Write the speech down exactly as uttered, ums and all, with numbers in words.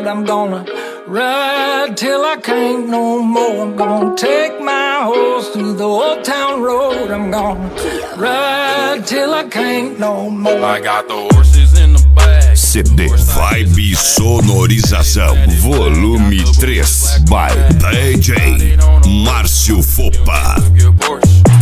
I'm gonna ride till I can't no more. I'm gonna take my horse through the old town road. I'm gonna ride till I can't no more. I got the horses in the back. C D Vibe Sonorização Volume três by D J Márcio Fopa. Porsche.